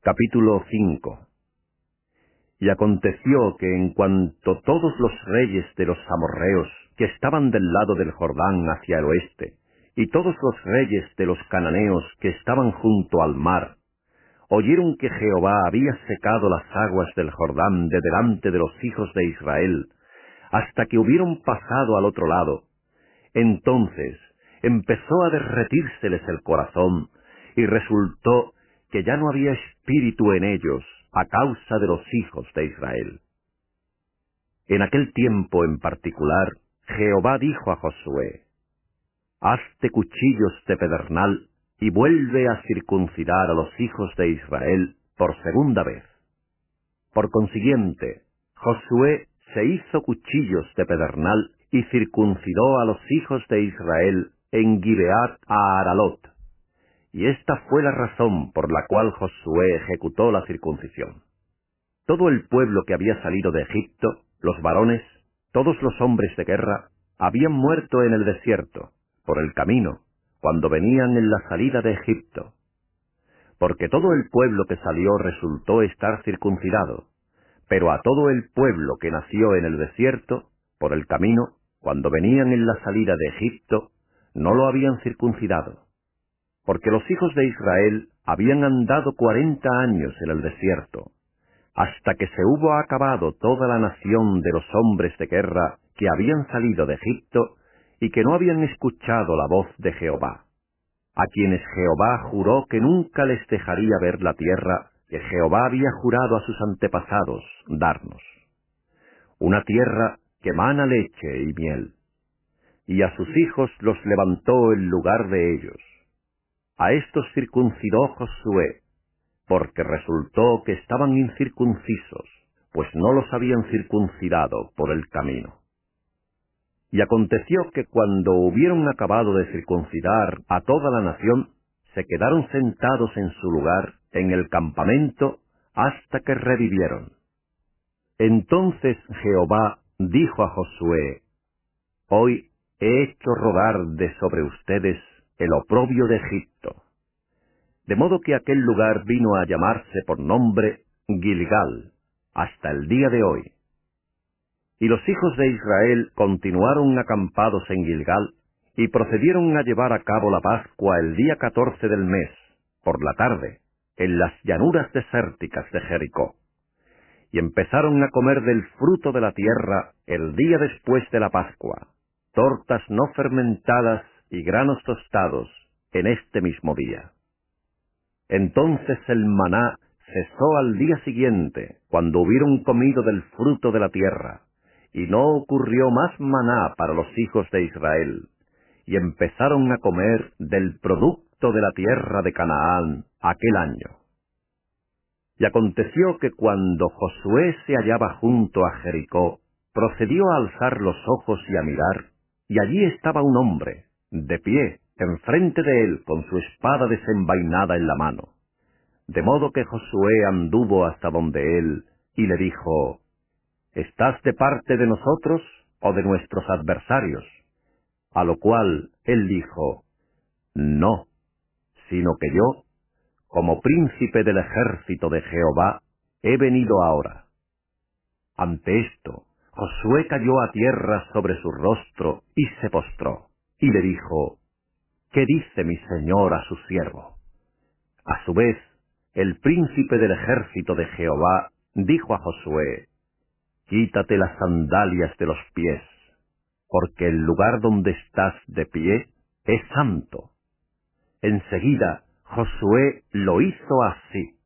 Capítulo 5. Y aconteció que en cuanto todos los reyes de los amorrheos que estaban del lado del Jordán hacia el oeste, y todos los reyes de los cananeos que estaban junto al mar, oyeron que Jehová había secado las aguas del Jordán de delante de los hijos de Israel, hasta que hubieron pasado al otro lado, entonces empezó a derretírseles el corazón, y resultó que ya no había espíritu en ellos a causa de los hijos de Israel. En aquel tiempo en particular, Jehová dijo a Josué: «Hazte cuchillos de pedernal y vuelve a circuncidar a los hijos de Israel por segunda vez». Por consiguiente, Josué se hizo cuchillos de pedernal y circuncidó a los hijos de Israel en Gibeat a Aralot. Y esta fue la razón por la cual Josué ejecutó la circuncisión. Todo el pueblo que había salido de Egipto, los varones, todos los hombres de guerra, habían muerto en el desierto, por el camino, cuando venían en la salida de Egipto. Porque todo el pueblo que salió resultó estar circuncidado, pero a todo el pueblo que nació en el desierto, por el camino, cuando venían en la salida de Egipto, no lo habían circuncidado. Porque los hijos de Israel habían andado 40 años en el desierto, hasta que se hubo acabado toda la nación de los hombres de guerra que habían salido de Egipto y que no habían escuchado la voz de Jehová, a quienes Jehová juró que nunca les dejaría ver la tierra que Jehová había jurado a sus antepasados darnos, una tierra que mana leche y miel, y a sus hijos los levantó en lugar de ellos. A estos circuncidó Josué, porque resultó que estaban incircuncisos, pues no los habían circuncidado por el camino. Y aconteció que cuando hubieron acabado de circuncidar a toda la nación, se quedaron sentados en su lugar en el campamento hasta que revivieron. Entonces Jehová dijo a Josué: «Hoy he hecho rodar de sobre ustedes el oprobio de Egipto». De modo que aquel lugar vino a llamarse por nombre Gilgal, hasta el día de hoy. Y los hijos de Israel continuaron acampados en Gilgal, y procedieron a llevar a cabo la Pascua el día 14 del mes, por la tarde, en las llanuras desérticas de Jericó. Y empezaron a comer del fruto de la tierra el día después de la Pascua, tortas no fermentadas y granos tostados en este mismo día. Entonces el maná cesó al día siguiente, cuando hubieron comido del fruto de la tierra, y no ocurrió más maná para los hijos de Israel, y empezaron a comer del producto de la tierra de Canaán aquel año. Y aconteció que cuando Josué se hallaba junto a Jericó, procedió a alzar los ojos y a mirar, y allí estaba un hombre, de pie, enfrente de él, con su espada desenvainada en la mano. De modo que Josué anduvo hasta donde él, y le dijo: «¿Estás de parte de nosotros o de nuestros adversarios?». A lo cual él dijo: «No, sino que yo, como príncipe del ejército de Jehová, he venido ahora». Ante esto, Josué cayó a tierra sobre su rostro y se postró, y le dijo: «¿Qué dice mi señor a su siervo?». A su vez, el príncipe del ejército de Jehová dijo a Josué: «Quítate las sandalias de los pies, porque el lugar donde estás de pie es santo». Enseguida Josué lo hizo así,